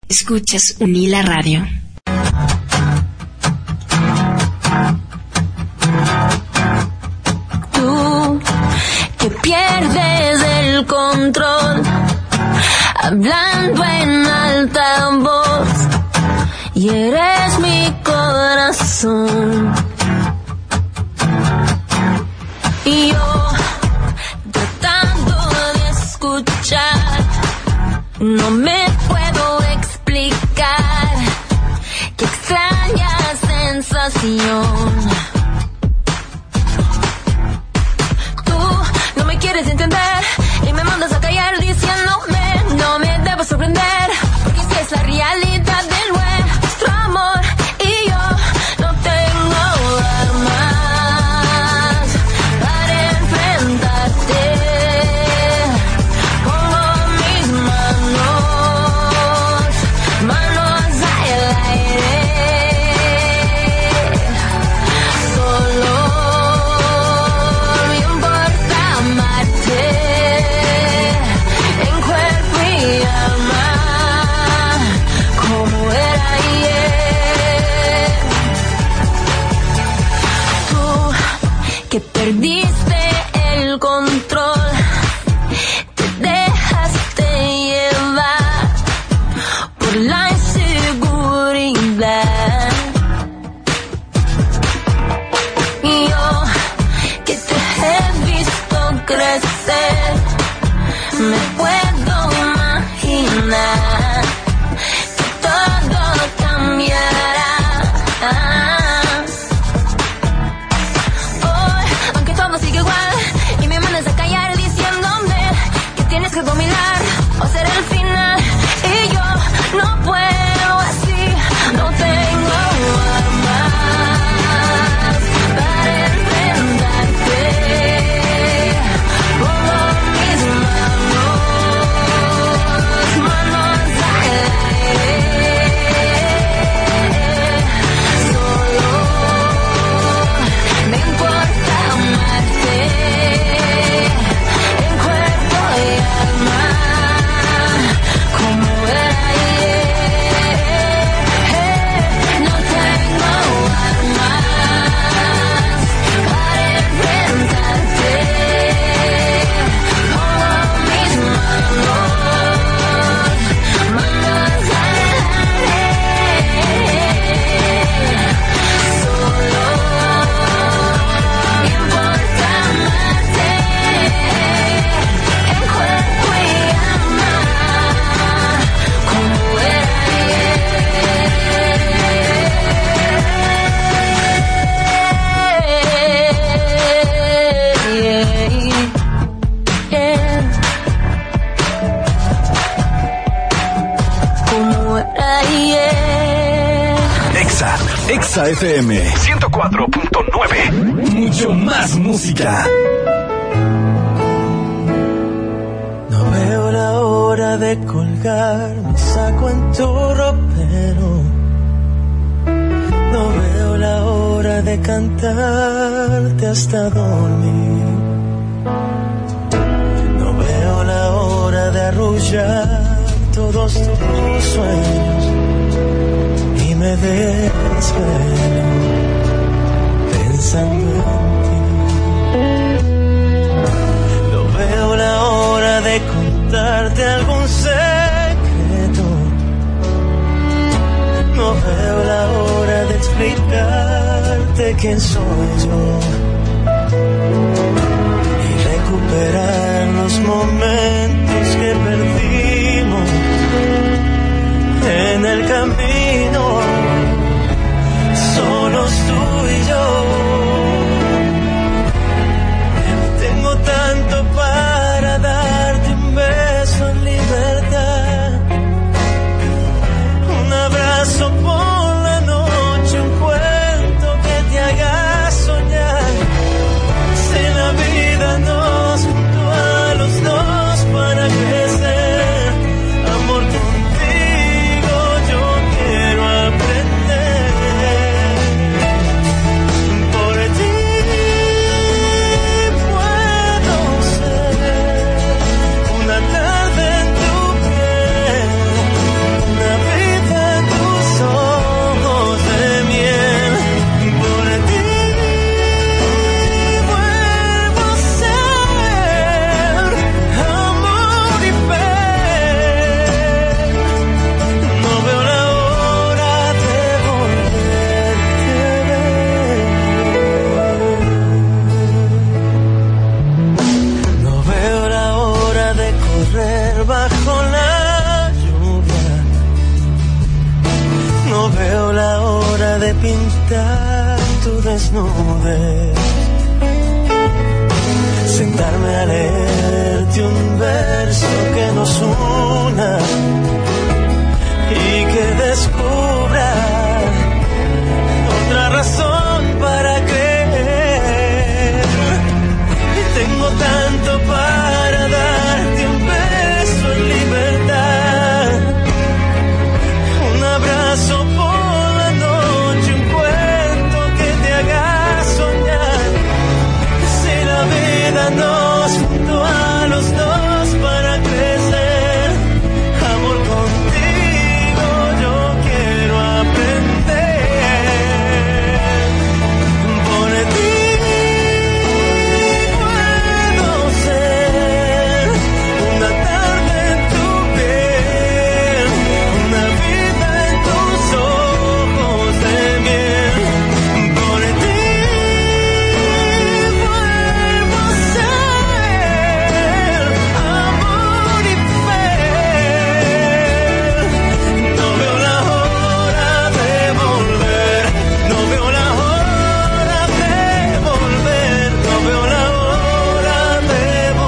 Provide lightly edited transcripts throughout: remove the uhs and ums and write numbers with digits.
Escuchas Unila Radio. Tú que pierdes el control, hablando en alta voz, y eres mi corazón. Y yo, tratando de escuchar, no me puedo explicar qué extraña sensación. Tú no me quieres entender y me mandas a callar diciéndome no me debo sorprender, porque si es la realidad de nuestro amor y yo no tengo armas para enfrentarte. Pongo mis manos al aire, solo me importa amarte en cuerpo y alma, como era ayer. Tú que perdiste el control, te dejaste llevar por la inseguridad. Y yo que te he visto crecer, me puedo imaginar que todo cambiará. Hoy, aunque todo sigue igual y me mandas a callar diciéndome que tienes que dominar o ser el final, y yo no puedo así, no tengo armas para enfrentarte. Pongo mis manos al aire, solo me importa amarte en cuerpo y alma, como era ayer. No tengo armas para enfrentarte. Pongo mis manos al aire, solo me importa amarte en cuerpo y alma, como era ayer. Como era ayer. Exa FM 104.9. Mucho más música. No veo la hora de colgar mi saco en tu ropero. No veo la hora de cantarte hasta dormir. No veo la hora de arrullar todos tus sueños y me desvelo pensando en ti. No veo la hora de contarte algún secreto. No veo la hora de explicarte quién soy yo y recuperar los momentos que perdimos en el camino, solos tú y yo. Tengo tanto para darte, un beso en libertad, un abrazo por la noche, un cuento que te haga soñar. Si la vida nos juntó a los dos para crecer, amor, contigo yo quiero. pintar tu desnudez, sentarme a leerte un verso que nos una y que descubra otra razón para creer. Tengo tanto para darte, un beso en libertad, un abrazo por la noche, un cuento que te haga soñar. Si la vida nos juntó a los dos para crecer, amor, contigo yo quiero aprender. Por ti puedo ser una tarde en tu piel, una vida en tus ojos de miel. Por ti vuelvo a ser amor y fe. No veo la hora de volver, no veo la hora de volver, no veo la hora de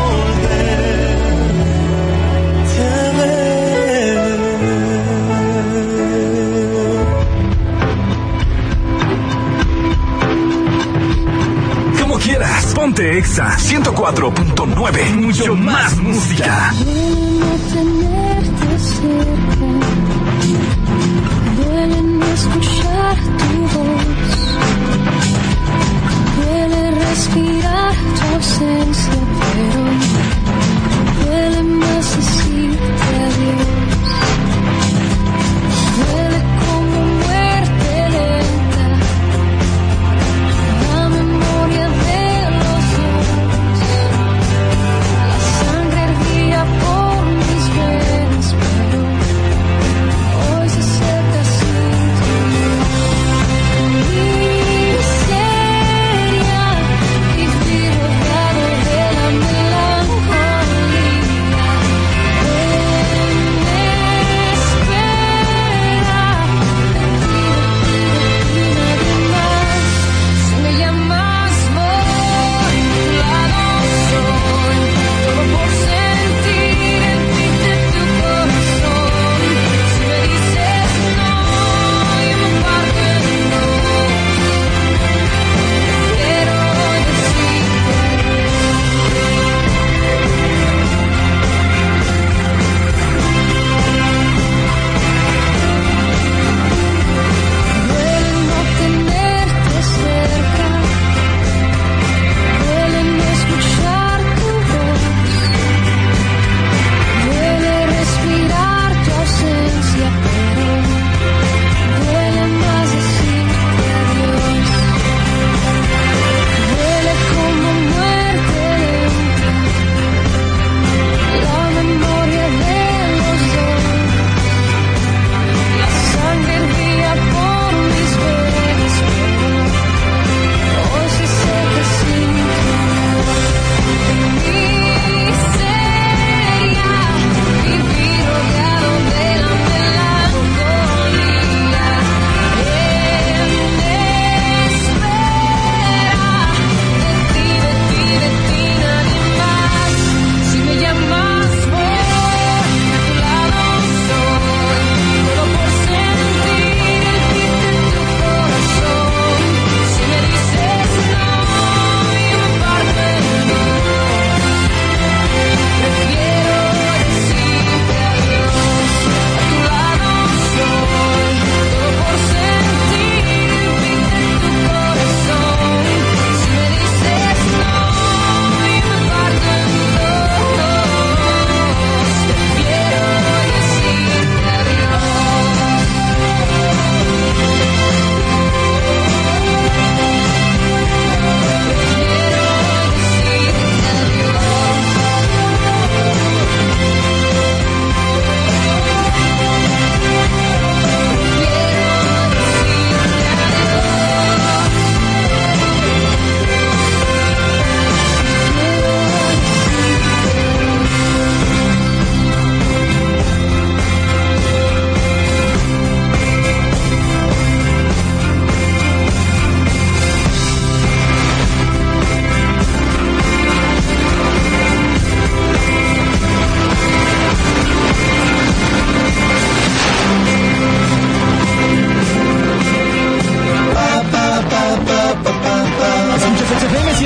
volverte a ver. Como quieras, ponte Exa 104.9. Mucho más música. Duele no tenerte cerca, duele no escuchar tu voz, duele respirar tu ausencia, pero duele más decirte adiós. Duele como muerte lenta, la memoria de los dos. La sangre hervía por mis venas, pero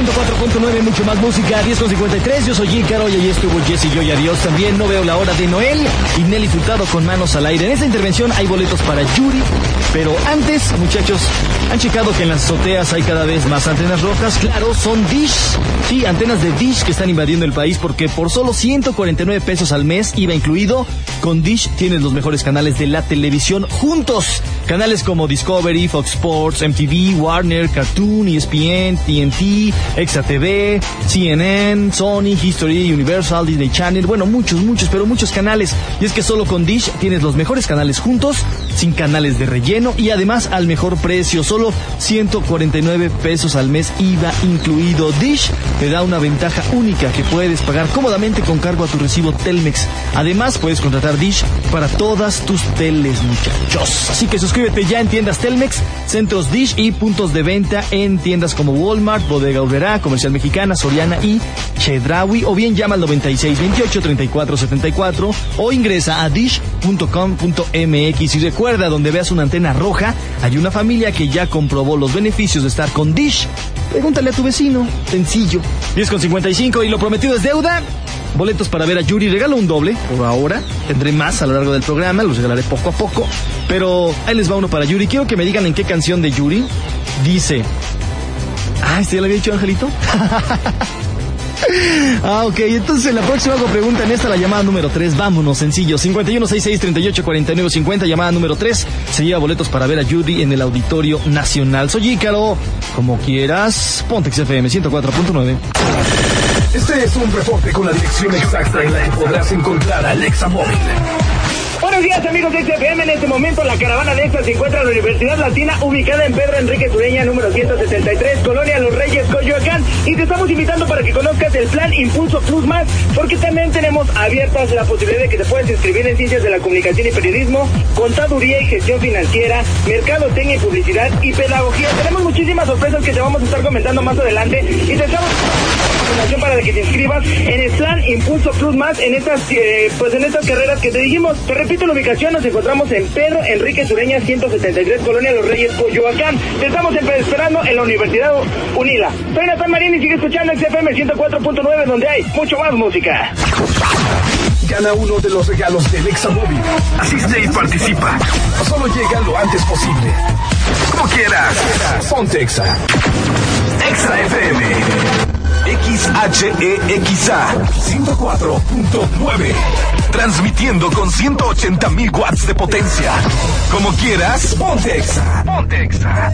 104.9, mucho más música, 10:53. Yo soy Ícaro y ahí estuvo Jessy Joy, adiós. También No Veo la Hora de Noel y Nelly Furtado con Manos al Aire. En esta intervención hay boletos para Yuri, pero antes, muchachos, ¿han checado que en las azoteas hay cada vez más antenas rojas? Claro, son Dish. Sí, antenas de Dish que están invadiendo el país porque por solo 149 pesos al mes, IVA incluido, con Dish tienes los mejores canales de la televisión juntos. Canales como Discovery, Fox Sports, MTV, Warner, Cartoon, ESPN, TNT, Extra TV, CNN, Sony, History, Universal, Disney Channel, bueno, muchos canales. Y es que solo con Dish tienes los mejores canales juntos, sin canales de relleno y además al mejor precio, solo 149 pesos al mes, IVA incluido. Dish te da una ventaja única que puedes pagar cómodamente con cargo a tu recibo Telmex. Además, puedes contratar Dish para todas tus teles, muchachos. Así que suscríbete ya en tiendas Telmex, centros Dish y puntos de venta en tiendas como Walmart, Bodega Aurrerá, Comercial Mexicana, Soriana y Chedraui, o bien llama al 9628-3474 o ingresa a dish.com.mx. Y recuerda, donde veas una antena roja, hay una familia que ya comprobó los beneficios de estar con Dish. Pregúntale a tu vecino, sencillo. 10:55 y lo prometido es deuda. Boletos para ver a Yuri, regalo un doble por ahora, tendré más a lo largo del programa, los regalaré poco a poco, pero ahí les va uno para Yuri. Quiero que me digan en qué canción de Yuri dice... ¿este ya lo había dicho, Angelito? Ok, entonces en la próxima hago pregunta, en esta la llamada número 3, vámonos, sencillo, 5166-3849-50, llamada número 3, se lleva boletos para ver a Yuri en el Auditorio Nacional. Soy Ícaro, como quieras, ponte XFM 104.9. Este es un reporte con la dirección exacta en la que podrás encontrar a Alexa Móvil. Buenos días, amigos de XFM. En este momento la caravana de EXA se encuentra en la Universidad Latina, ubicada en Pedro Enrique Sureña, número 173, Colonia Los Reyes, Coyoacán. Y te estamos invitando para que conozcas el plan Impulso Plus Más, porque también tenemos abiertas la posibilidad de que te puedas inscribir en Ciencias de la Comunicación y Periodismo, Contaduría y Gestión Financiera, Mercadotecnia y Publicidad y Pedagogía. Tenemos muchísimas sorpresas que te vamos a estar comentando más adelante y te estamos información para que te inscribas en el plan Impulso Plus Más en estas carreras que te dijimos. Te repito la ubicación, nos encontramos en Pedro Enrique Sureña 173, Colonia Los Reyes, Coyoacán. Te estamos esperando en la Universidad UNILA. Soy Natán Marín y sigue escuchando XFM 104.9, donde hay mucho más música. Gana uno de los regalos del Alexa Móvil. Asiste y participa. Solo llega lo antes posible. Como quieras. Ponte Exa. Exa FM. XHEXA 104.9. Transmitiendo con 180,000 watts de potencia. Como quieras, ponte Exa. Ponte Exa.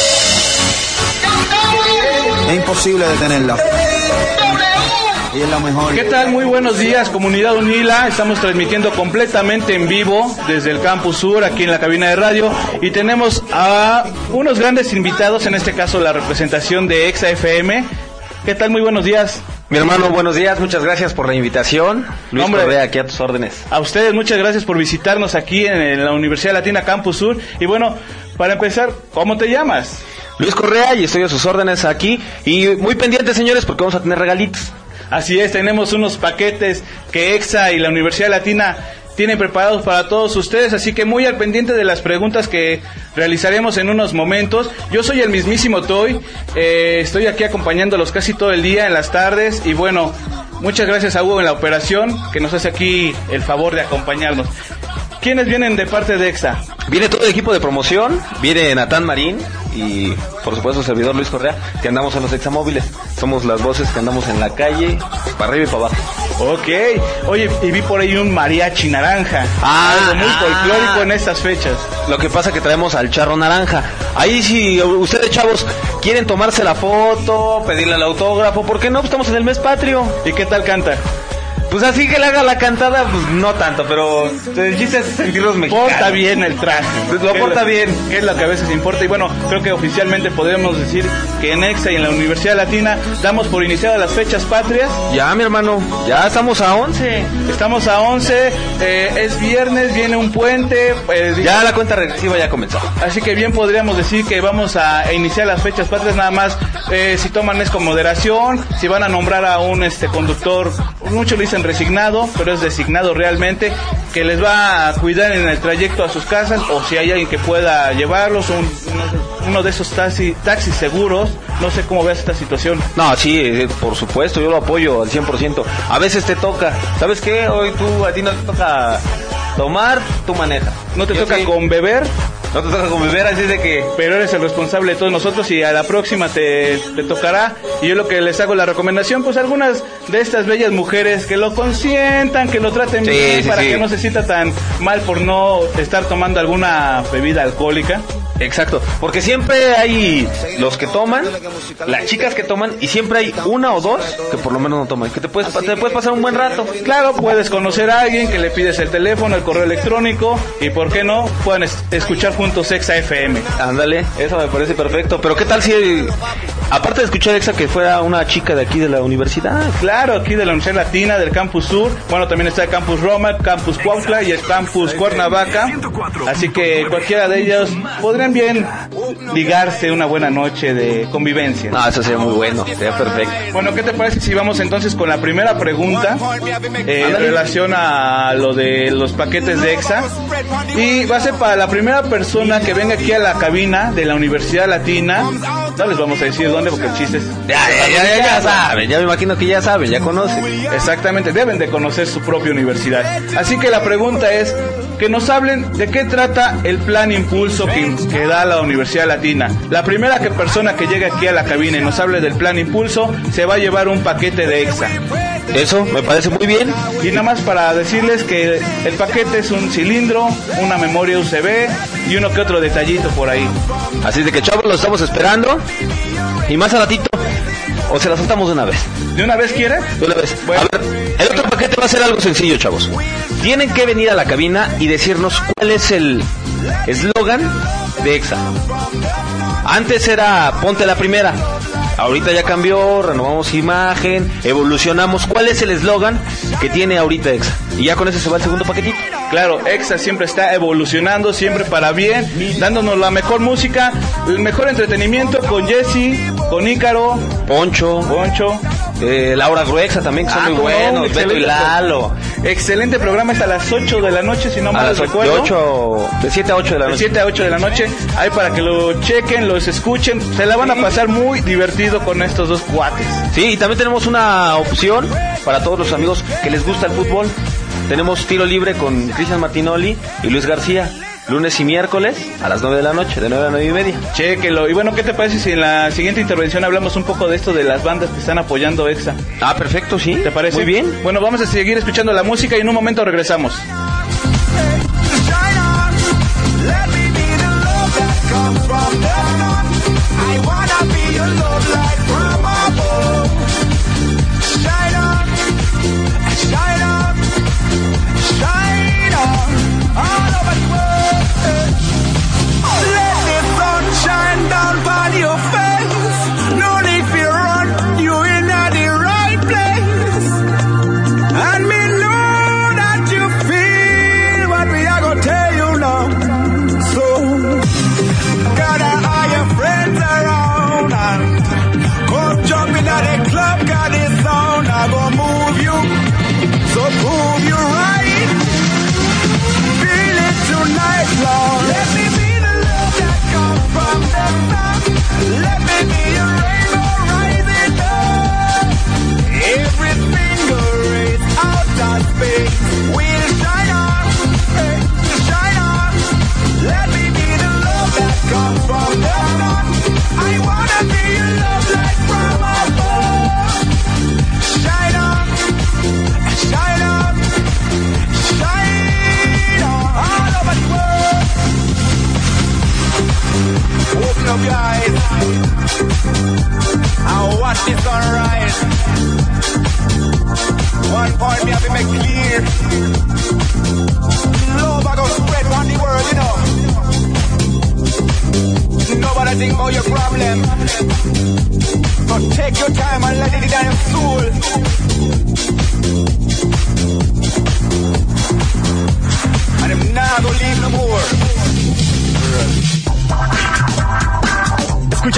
Es imposible detenerla. Ella es la mejor. ¿Qué tal? Muy buenos días, comunidad UNILA. Estamos transmitiendo completamente en vivo desde el Campus Sur, aquí en la cabina de radio. Y tenemos a unos grandes invitados, en este caso la representación de Exa FM. ¿Qué tal? Muy buenos días. Mi hermano, buenos días, muchas gracias por la invitación. Luis Correa, aquí a tus órdenes. A ustedes, muchas gracias por visitarnos aquí en la Universidad Latina Campus Sur. Y bueno, para empezar, ¿cómo te llamas? Luis Correa, y estoy a sus órdenes aquí. Y muy pendientes, señores, porque vamos a tener regalitos. Así es, tenemos unos paquetes que Exa y la Universidad Latina tienen preparados para todos ustedes, así que muy al pendiente de las preguntas que realizaremos en unos momentos. Yo soy el mismísimo Toy, estoy aquí acompañándolos casi todo el día en las tardes y bueno, muchas gracias a Hugo en la operación que nos hace aquí el favor de acompañarnos. ¿Quiénes vienen de parte de Exa? Viene todo el equipo de promoción, viene Natán Marín y por supuesto el servidor Luis Correa, que andamos en los examóviles. Somos las voces que andamos en la calle, para arriba y para abajo. Ok, oye, y vi por ahí un mariachi naranja, algo muy folclórico en estas fechas. Lo que pasa que traemos al charro naranja. Ahí si ustedes, chavos, quieren tomarse la foto, pedirle el autógrafo, ¿por qué no? Pues estamos en el mes patrio. ¿Y qué tal canta? Pues así que le haga la cantada, pues no tanto, pero el chiste es sentirlos mexicanos. Porta bien el traje. Lo porta bien. Que es lo que a veces importa. Y bueno, creo que oficialmente podemos decir que en Exa y en la Universidad Latina damos por iniciadas las fechas patrias. Ya, mi hermano, ya estamos a 11. Estamos a 11, es viernes, viene un puente. Ya la cuenta regresiva ya comenzó. Así que bien podríamos decir que vamos a iniciar las fechas patrias, nada más si toman es con moderación, si van a nombrar a un conductor, muchos le dicen resignado, pero es designado realmente, que les va a cuidar en el trayecto a sus casas, o si hay alguien que pueda llevarlos, un uno de esos taxis seguros. No sé cómo veas esta situación. No, sí, por supuesto, yo lo apoyo al 100%. A veces te toca, ¿sabes qué? Hoy a ti no te toca tomar, tú manejas. ¿No te Yo toca sí. con beber? No te toca con beber, así de que... Pero eres el responsable de todos nosotros y a la próxima te tocará. Y yo lo que les hago la recomendación, pues algunas de estas bellas mujeres que lo consientan, que lo traten Sí, bien, sí, para sí. que no se sienta tan mal por no estar tomando alguna bebida alcohólica. Exacto, porque siempre hay los que toman, las chicas que toman, y siempre hay una o dos que por lo menos no toman, que te puedes pasar un buen rato. Claro, puedes conocer a alguien que le pides el teléfono, el correo electrónico y por qué no, puedan escuchar juntos Exa FM. Ándale, eso me parece perfecto, pero ¿qué tal si, aparte de escuchar Exa, que fuera una chica de aquí de la universidad? Claro, aquí de la Universidad Latina, del Campus Sur, bueno, también está el Campus Roma, Campus Cuautla y el Campus Cuernavaca, así que cualquiera de ellos podrían bien ligarse una buena noche de convivencia. Ah, eso sería muy bueno, sería perfecto. Bueno, ¿qué te parece si vamos entonces con la primera pregunta en relación a lo de los paquetes de Exa? Y va a ser para la primera persona que venga aquí a la cabina de la Universidad Latina. No les vamos a decir dónde porque el chiste es... Ya saben, ya me imagino que ya saben, ya conocen. Exactamente, deben de conocer su propia universidad. Así que la pregunta es que nos hablen de qué trata el plan Impulso que da la Universidad Latina. La primera persona que llegue aquí a la cabina y nos hable del plan Impulso se va a llevar un paquete de Exa. Eso me parece muy bien. Y nada más para decirles que el paquete es un cilindro, una memoria USB y uno que otro detallito por ahí. Así de que, chavos, lo estamos esperando. Y más a ratito, o se la soltamos de una vez. ¿De una vez quiere? De una vez. Bueno. A ver, el otro paquete va a ser algo sencillo, chavos. Tienen que venir a la cabina y decirnos cuál es el eslogan de Exa. Antes era ponte la primera. Ahorita ya cambió, renovamos imagen, evolucionamos. ¿Cuál es el eslogan que tiene ahorita Exa? Y ya con eso se va el segundo paquetito. Claro, Exa siempre está evolucionando, siempre para bien, dándonos la mejor música, el mejor entretenimiento con Jesse, con Ícaro, Poncho, Laura Gruexa también, que son muy buenos, Beto y Lalo. Excelente programa, es a las 8 de la noche, si no mal recuerdo. De 7 a 8 de la noche. De 7 a 8 de la noche, ahí para que lo chequen, los escuchen, se la van a pasar muy divertido con estos dos cuates. Sí, y también tenemos una opción para todos los amigos que les gusta el fútbol. Tenemos tiro libre con Cristian Martinoli y Luis García, lunes y miércoles a las 9 de la noche, de 9 a 9 y media. Chéquelo. Y bueno, ¿qué te parece si en la siguiente intervención hablamos un poco de esto de las bandas que están apoyando Exa? Ah, perfecto, sí. ¿Te parece? Muy bien. Bueno, vamos a seguir escuchando la música y en un momento regresamos.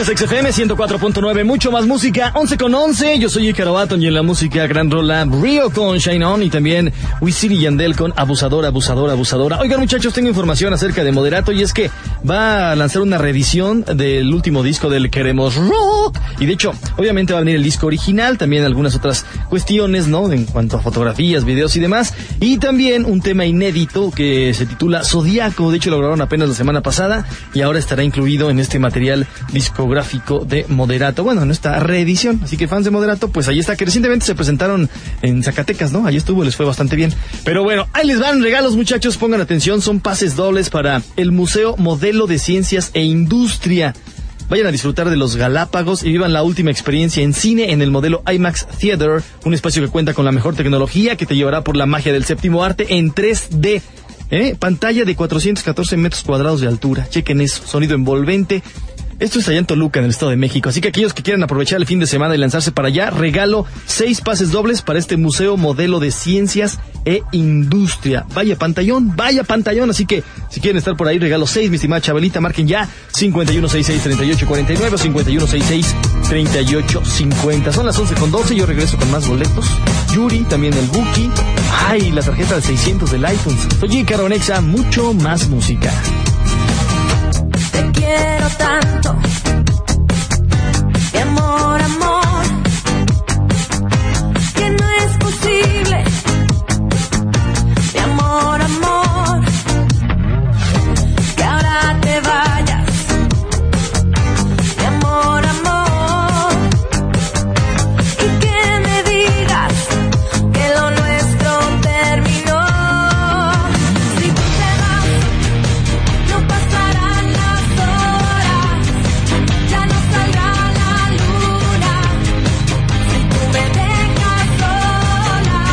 Escuchas XFM 104.9, mucho más música, 11:11. Yo soy Ícaro Baton y en la música gran rola Rio con Shine On y también Wisin y Yandel con Abusadora, Abusadora, Abusadora. Oigan, muchachos, tengo información acerca de Moderato y es que va a lanzar una reedición del último disco del Queremos Rock. Y de hecho, obviamente va a venir el disco original, también algunas otras cuestiones, ¿no? En cuanto a fotografías, videos y demás. Y también un tema inédito que se titula Zodíaco. De hecho, lo grabaron apenas la semana pasada y ahora estará incluido en este material discográfico de Moderato. Bueno, en esta reedición. Así que fans de Moderato, pues ahí está, que recientemente se presentaron en Zacatecas, ¿no? Ahí estuvo, les fue bastante bien. Pero bueno, ahí les van regalos, muchachos, pongan atención, son pases dobles para el Museo Modelo de Ciencias e Industria. Vayan a disfrutar de los Galápagos y vivan la última experiencia en cine en el modelo IMAX Theater, un espacio que cuenta con la mejor tecnología que te llevará por la magia del séptimo arte en 3D. Pantalla de 414 metros cuadrados de altura, chequen eso, sonido envolvente. Esto está allá en Toluca, en el Estado de México. Así que aquellos que quieran aprovechar el fin de semana y lanzarse para allá, regalo 6 pases dobles para este Museo Modelo de Ciencias e Industria. Vaya pantallón. Así que si quieren estar por ahí, regalo 6, mi estimada Chabelita. Marquen ya 5166-3849 o 5166-3850. Son las 11:12. Yo regreso con más boletos. Yuri, también el Buki. Ay, la tarjeta de 600 del iTunes. Soy Ícaro Nexa, mucho más música. Te quiero tanto, mi amor, amor, que no es posible, mi amor, amor, que ahora te vayas, mi amor, amor, y que me digas que lo nuestro terminó. Si tú te vas, no pasarán las horas, ya no saldrá la luna, si tú me dejas sola.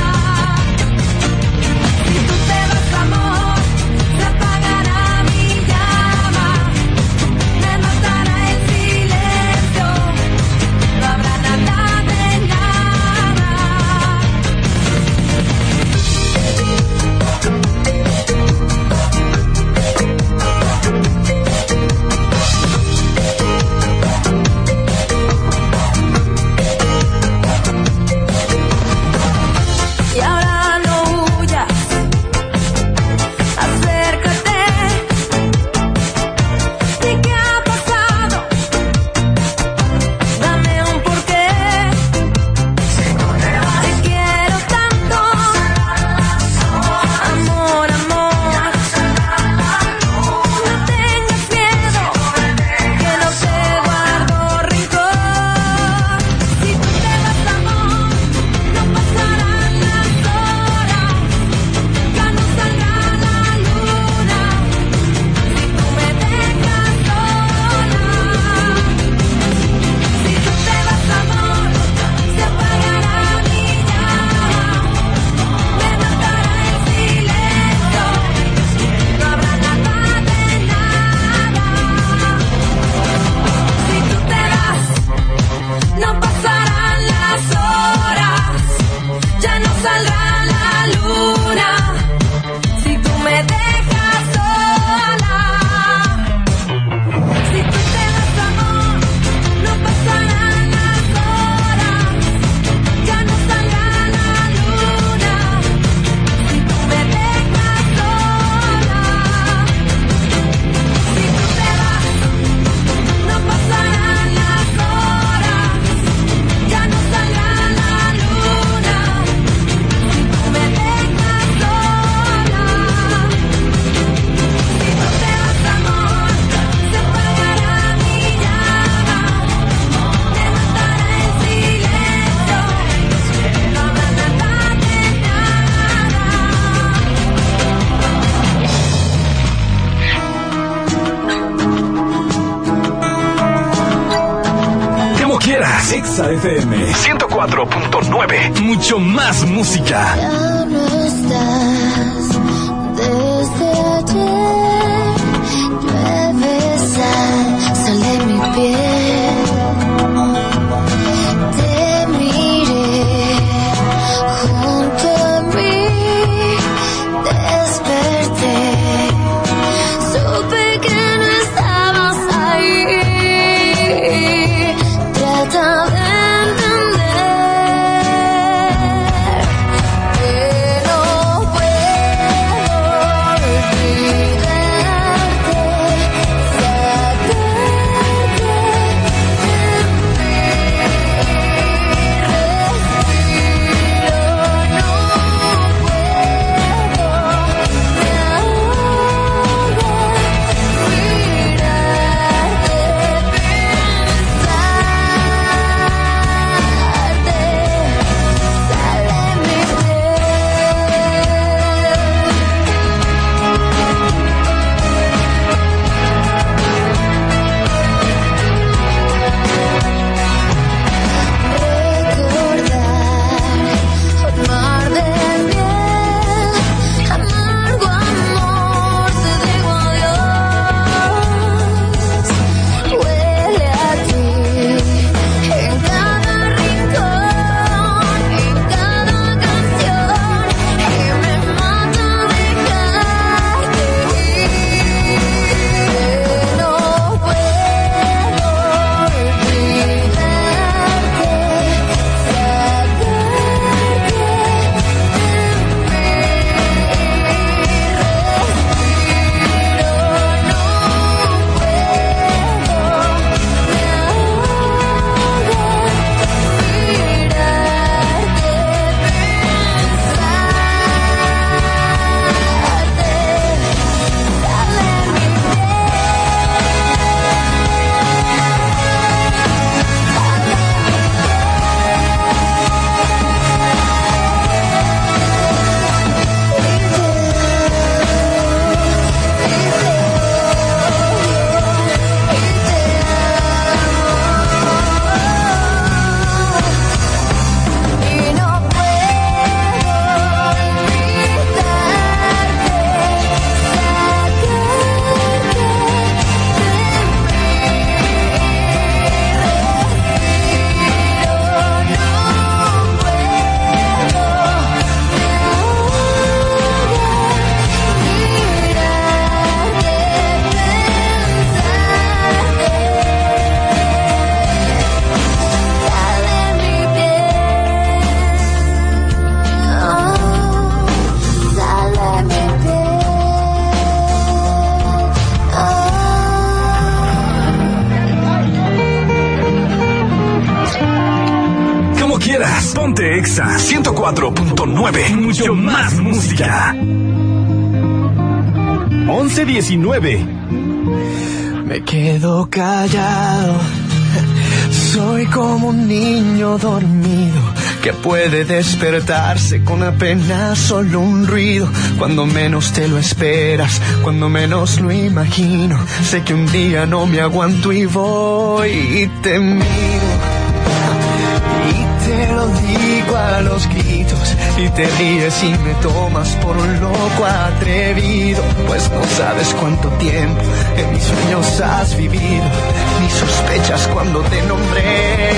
Si tú te vas, amor, se apagará mi llama, me matará el silencio, no habrá nada de nada. Y ahora no huyas, acércate. ¿Y qué ha pasado? Dame un porqué. Te quiero tanto, amor, amor. No tengas miedo, que no te guardo rencor. Si tú te vas, amor, no pasarán las horas, ya no saldrá la luna, si tú me dejas sola. Si tú te vas, amor, se apagará mi llama, me matará el silencio, no habrá nada de nada. Si tú te vas, no pasarán las horas, ya no saldrá la luna, si tú me dejas sola. Si tú te vas, amor, no pasarán las horas, ya no saldrá la luna, si tú me dejas sola. Si tú te vas, no pasarán las horas, ya no saldrá la luna, si tú me dejas sola. Si tú te vas, amor, se apagará mi llama, me matará el silencio, no habrá nada de nada. Como quieras. Exa FM 104.9. Mucho más música. Ya no estás desde ayer, llueve sal de mi piel. Te miré junto a mí, desperté, supe que no estabas ahí. Ponte Exa 104.9. Mucho más música. 11:19. Me quedo callado. Soy como un niño dormido que puede despertarse con apenas solo un ruido. Cuando menos te lo esperas, cuando menos lo imagino. Sé que un día no me aguanto y voy y te miro. Y te lo digo a los gritos y te ríes y me tomas por un loco atrevido. Pues no sabes cuánto tiempo en mis sueños has vivido, ni sospechas cuando te nombré.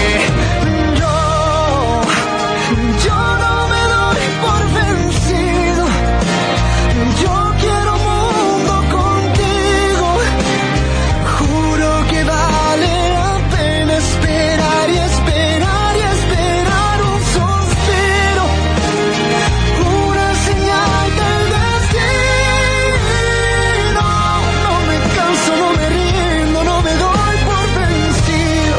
Yo no me doy por vencido. Yo quiero mundo contigo. Juro que vale la pena esperar y esperar y esperar un suspiro, una señal del destino. No me canso, no me rindo, no me doy por vencido.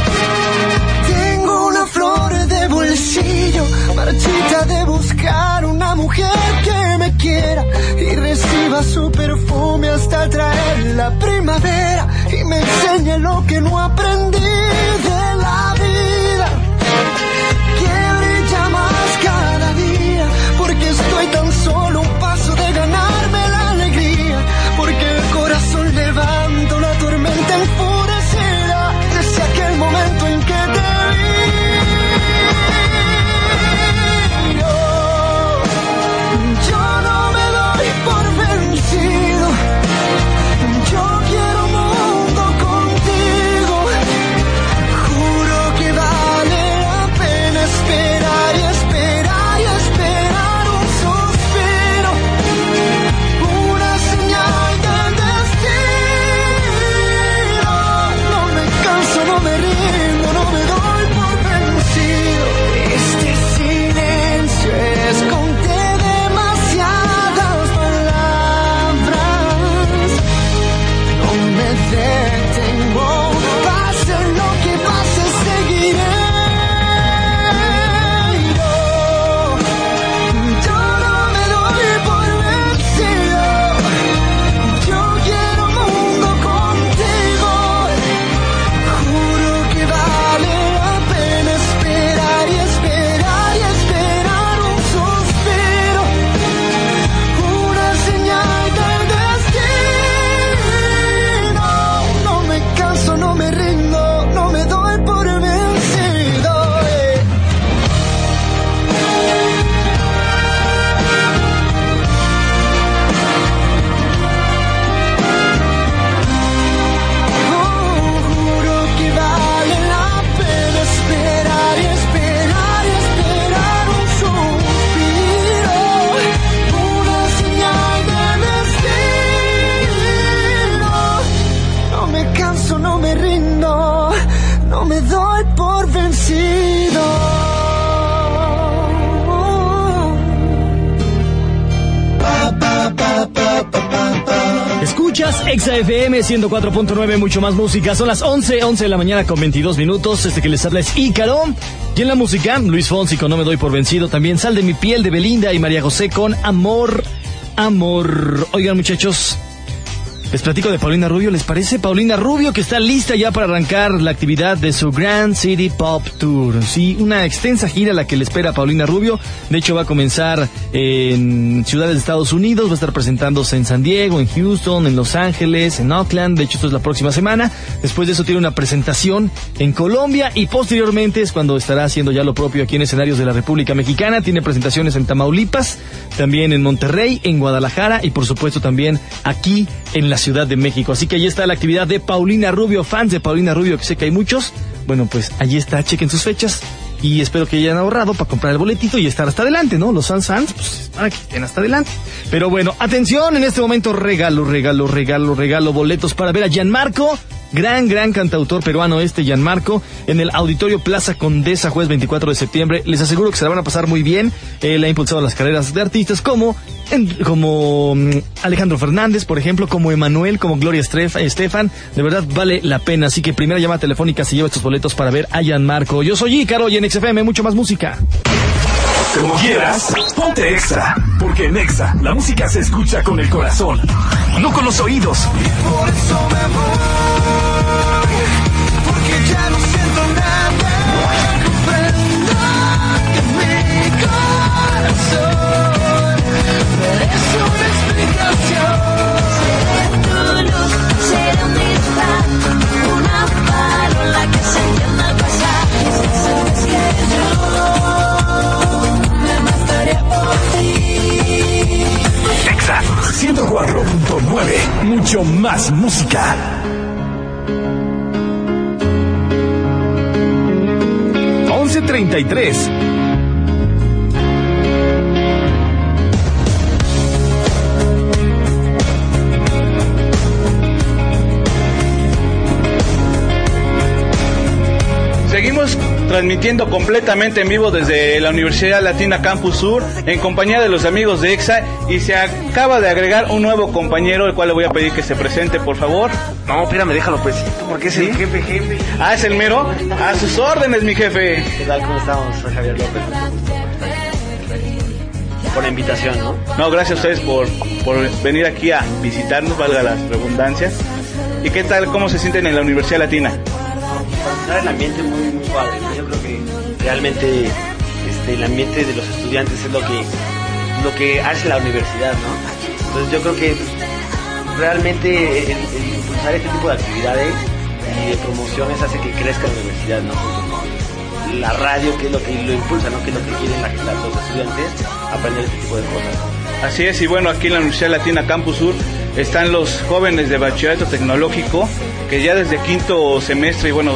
Tengo una flor de bolsillo, marchita de buscar una mujer que me quiera y reciba su perfume hasta traer la primavera y me enseñe lo que no aprendí de la vida, que brilla más cada día, porque estoy tan solo un paso de ganarme la alegría, porque el corazón levanto la tormenta enfurecida desde aquel momento en que te vi. Yo no me doy por vencido. Yo quiero mundo contigo. Juro que vale la pena esperar y esperar y esperar un suspiro, una señal del destino. No me canso, no me rindo, no me doy por vencido. Este silencio esconde demasiadas palabras. No me detengo, pase lo que pase, seguiré. Yo no me doy por vencido. Yo quiero mundo contigo. Juro que vale la pena esperar y esperar y esperar un suspiro, una señal del destino. No me canso, no me rindo, no me doy por vencido. Juro que vale la pena esperar y esperar y esperar un suspiro, una señal del destino. No me canso, no me rindo, no me doy por vencido. Escuchas Exa FM 104.9, mucho más música. Son las 11 de la mañana con 22 minutos. Este que les habla es Ícaro. Y en la música, Luis Fonsi con No me doy por vencido. También Sal de mi piel de Belinda y María José con Amor, Amor. Oigan, muchachos, les platico de Paulina Rubio, ¿les parece? Paulina Rubio, que está lista ya para arrancar la actividad de su Grand City Pop Tour. Sí, una extensa gira la que le espera a Paulina Rubio. De hecho, va a comenzar en ciudades de Estados Unidos, va a estar presentándose en San Diego, en Houston, en Los Ángeles, en Oakland. De hecho, esto es la próxima semana. Después de eso tiene una presentación en Colombia y posteriormente es cuando estará haciendo ya lo propio aquí en escenarios de la República Mexicana. Tiene presentaciones en Tamaulipas, también en Monterrey, en Guadalajara y por supuesto también aquí en la Ciudad de México. Así que ahí está la actividad de Paulina Rubio. Fans de Paulina Rubio, que sé que hay muchos, bueno, pues allí está, chequen sus fechas y espero que hayan ahorrado para comprar el boletito y estar hasta adelante, ¿no? Los fans, pues para que estén hasta adelante. Pero bueno, atención, en este momento regalo boletos para ver a Gianmarco gran cantautor peruano Gianmarco, en el Auditorio Plaza Condesa, jueves 24 de septiembre. Les aseguro que se la van a pasar muy bien. Él ha impulsado las carreras de artistas como Alejandro Fernández, por ejemplo, como Emanuel, como Gloria Estefan. De verdad vale la pena. Así que primera llamada telefónica se lleva estos boletos para ver a Gianmarco. Yo soy Ícaro y en XFM mucho más música. Como quieras, ponte Exa, porque en Exa la música se escucha con el corazón, no con los oídos. Por eso me voy, porque ya no siento nada. Comprendo que mi corazón merece una explicación. Tu luz será un disparo, una farola que se encienda al pasar. Sabes que yo me mataré por ti. Exa 104.9, mucho más música. $11.33. Seguimos transmitiendo completamente en vivo desde la Universidad Latina Campus Sur en compañía de los amigos de EXA, y se acaba de agregar un nuevo compañero, el cual le voy a pedir que se presente, por favor. No, espérame, déjalo presento porque es el jefe. Ah, ¿es el mero? A sus órdenes, mi jefe. ¿Qué tal? ¿Cómo estamos? Soy Javier López. Por la invitación, ¿no? No, gracias a ustedes por venir aquí a visitarnos, valga la redundancia. ¿Y qué tal? ¿Cómo se sienten en la Universidad Latina? Para el ambiente muy padre, ¿no? Yo creo que realmente el ambiente de los estudiantes es lo que hace la universidad, ¿no? Entonces yo creo que realmente el impulsar este tipo de actividades y de promociones hace que crezca la universidad, ¿no? La radio, que es lo que lo impulsa, ¿no? Que es lo que quieren los estudiantes, aprender este tipo de cosas. Así es, y bueno, aquí en la Universidad Latina Campus Sur están los jóvenes de bachillerato tecnológico, que ya desde quinto semestre, y bueno,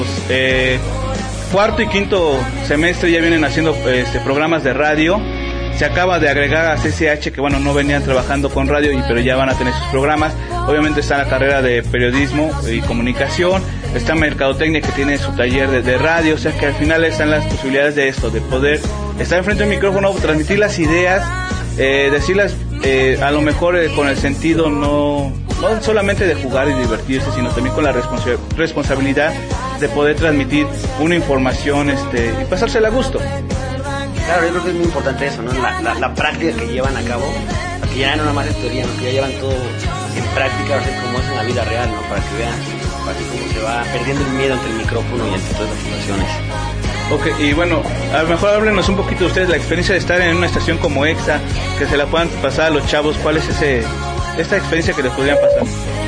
cuarto y quinto semestre ya vienen haciendo programas de radio. Se acaba de agregar a CCH, que bueno, no venían trabajando con radio, pero ya van a tener sus programas. Obviamente está la carrera de periodismo y comunicación, está mercadotecnia, que tiene su taller de radio. O sea que al final están las posibilidades de esto, de poder estar enfrente de un micrófono, transmitir las ideas, decirlas a lo mejor con el sentido no solamente de jugar y divertirse, sino también con la responsabilidad de poder transmitir una información y pasársela a gusto. Claro, yo creo que es muy importante eso, ¿no? La práctica que llevan a cabo, que ya no nada más es teoría, ¿no? Que ya llevan todo en práctica, o sea, como es en la vida real, ¿no? Para que vean así cómo se va perdiendo el miedo ante el micrófono y ante todas las situaciones. Ok, y bueno, a lo mejor háblenos un poquito de ustedes, la experiencia de estar en una estación como EXA, que se la puedan pasar a los chavos. ¿Cuál es esta experiencia que les podrían pasar?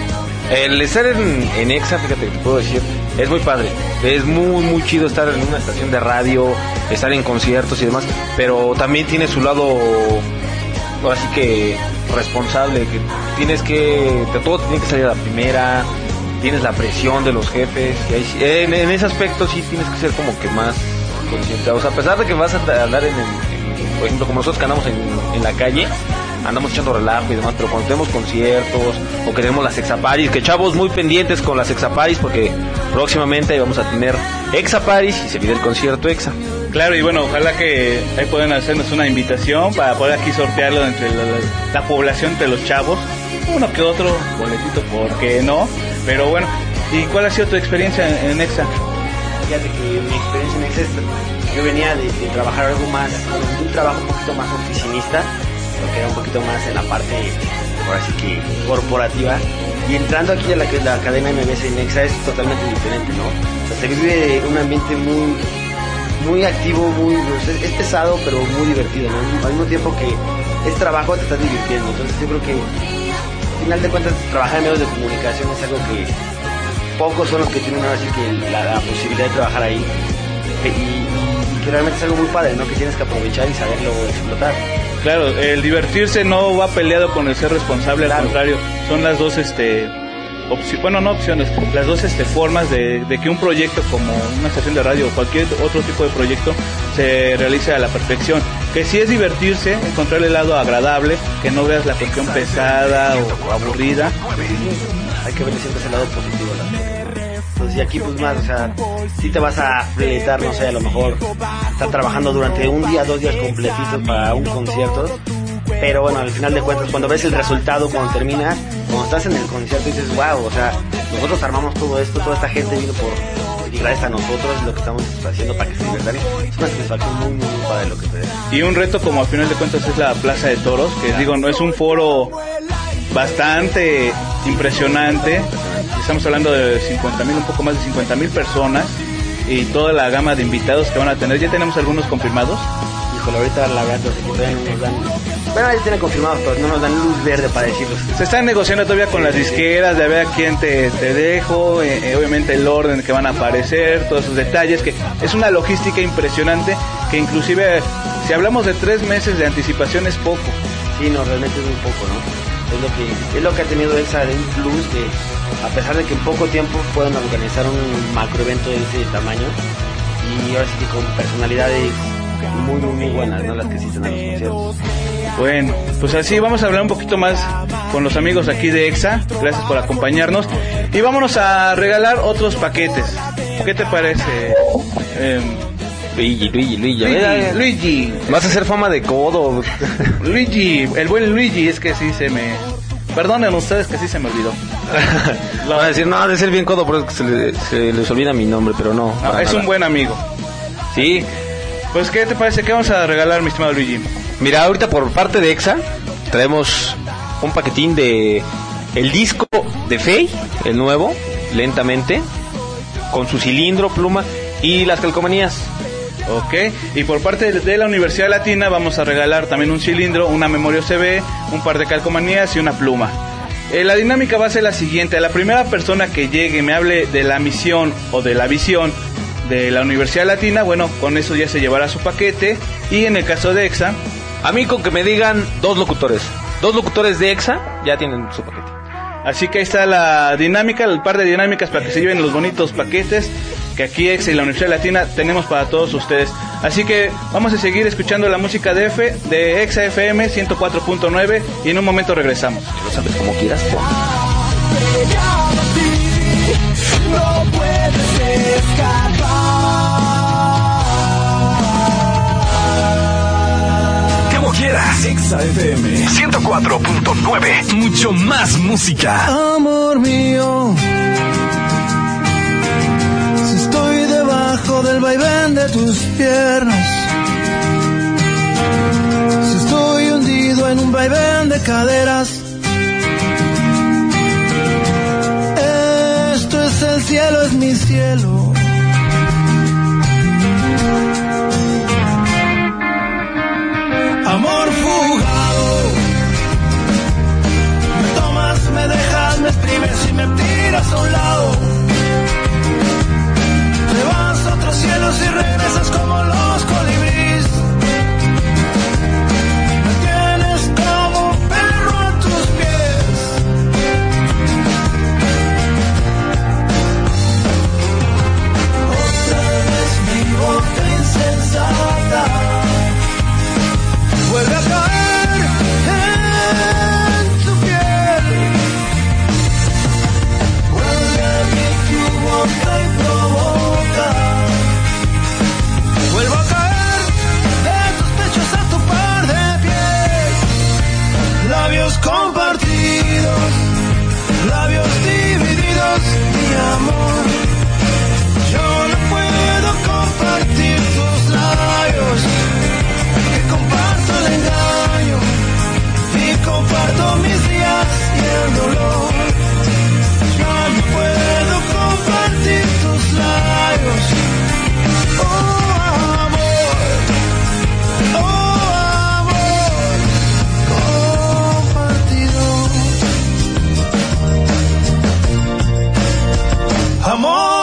El estar en EXA, fíjate que te puedo decir, es muy padre. Es muy chido estar en una estación de radio, estar en conciertos y demás, pero también tiene su lado, así que responsable, que todo tiene que salir a la primera, tienes la presión de los jefes, y en ese aspecto sí tienes que ser como que más consciente. O sea, a pesar de que vas a andar por ejemplo, como nosotros que andamos en la calle, andamos echando relajo y demás, pero cuando tenemos conciertos o que tenemos las Exaparis, que chavos muy pendientes con las Exaparis, porque próximamente ahí vamos a tener Exaparis y se viene el concierto Exa. Claro, y bueno, ojalá que ahí puedan hacernos una invitación para poder aquí sortearlo entre la población, entre los chavos, uno que otro boletito, ¿por qué no? Pero bueno, ¿y cuál ha sido tu experiencia en Exa? Fíjate que mi experiencia en Exa es, yo venía de trabajar algo más, un trabajo un poquito más oficinista, lo que era un poquito más en la parte, ahora sí que corporativa, y entrando aquí a la que es la Academia MBS en EXA es totalmente diferente, ¿no? O sea, se vive un ambiente muy activo, es pesado, pero muy divertido, ¿no? Al mismo tiempo que es trabajo, te estás divirtiendo. Entonces yo creo que al final de cuentas trabajar en medios de comunicación es algo que pocos son los que tienen ahora sí que la posibilidad de trabajar ahí, y que realmente es algo muy padre, ¿no? Que tienes que aprovechar y saberlo explotar. Claro, el divertirse no va peleado con el ser responsable, claro. Al contrario, son las dos las dos formas de que un proyecto como una estación de radio o cualquier otro tipo de proyecto se realice a la perfección. Que sí es divertirse, encontrar el lado agradable, que no veas la cuestión pesada o aburrida. Hay que ver siempre ese lado positivo, ¿no? Entonces, y aquí pues más, o sea, sí te vas a fletar, no sé, a lo mejor estar trabajando durante un día, 2 días completitos para un concierto. Pero bueno, al final de cuentas, cuando ves el resultado, cuando terminas, cuando estás en el concierto, dices, wow, o sea, nosotros armamos todo esto, toda esta gente vino y gracias a nosotros lo que estamos haciendo para que se diviertan. Es una satisfacción muy, muy padre lo que te da. Y un reto como al final de cuentas es la Plaza de Toros, que digo, no es un foro bastante impresionante. Estamos hablando de 50,000, un poco más de 50,000 personas y toda la gama de invitados que van a tener. ¿Ya tenemos algunos confirmados? Híjole, ahorita la verdad es que todavía no nos dan... Bueno, ya tienen confirmados, pero no nos dan luz verde para decirlos. Se están negociando todavía con las disqueras de a ver a quién te dejo, obviamente el orden que van a aparecer, todos esos detalles, que es una logística impresionante, que inclusive si hablamos de 3 meses de anticipación es poco. Sí, no, realmente es muy poco, ¿no? Es lo que ha tenido EXA de un plus, que a pesar de que en poco tiempo pueden organizar un macroevento de ese tamaño, y ahora sí que con personalidades muy, muy, muy buenas, ¿no? Las que asisten a los conciertos. Bueno, pues así vamos a hablar un poquito más con los amigos aquí de EXA. Gracias por acompañarnos. Y vámonos a regalar otros paquetes. ¿Qué te parece? Luigi. Vas a hacer fama de codo. Luigi, el buen Luigi, es que sí se me... Perdonen ustedes que sí se me olvidó. Van a decir, no, de ser bien codo, pero es que se les olvida mi nombre, pero no. No, es un buen amigo. Sí. Pues, ¿qué te parece? ¿Qué vamos a regalar, mi estimado Luigi? Mira, ahorita por parte de EXA traemos un paquetín de el disco de Fey, el nuevo, Lentamente, con su cilindro, pluma y las calcomanías. Ok, y por parte de la Universidad Latina vamos a regalar también un cilindro, una memoria USB, un par de calcomanías y una pluma. La dinámica va a ser la siguiente: a la primera persona que llegue y me hable de la misión o de la visión de la Universidad Latina, bueno, con eso ya se llevará su paquete. Y en el caso de EXA, a mí con que me digan 2 locutores de EXA, ya tienen su paquete. Así que ahí está la dinámica, el par de dinámicas para que se lleven los bonitos paquetes que aquí EXA y la Universidad Latina tenemos para todos ustedes. Así que vamos a seguir escuchando la música de EXA FM 104.9 y en un momento regresamos. Lo sabes como quieras. No puedes escapar. Como quieras. EXA FM 104.9. Mucho más música. Amor mío, si estoy debajo del vaivén de tus piernas, si estoy hundido en un vaivén de caderas, el cielo es mi cielo. Amor fugado, me tomas, me dejas, me exprimes y me tiras a un lado. Te vas a otros cielos y regresas como los colibríes. Me tienes como perro a tus pies. Boca insensata vuelve a caer en tu piel, vuelve a abrir tu boca y provoca, vuelve a caer de tus pechos a tu par de pies, labios compartidos, labios divididos, mi amor. Yo no puedo compartir tus labios, que comparto el engaño y comparto mis días y el dolor. Yo no puedo compartir tus labios. Oh amor, compartido. Amor.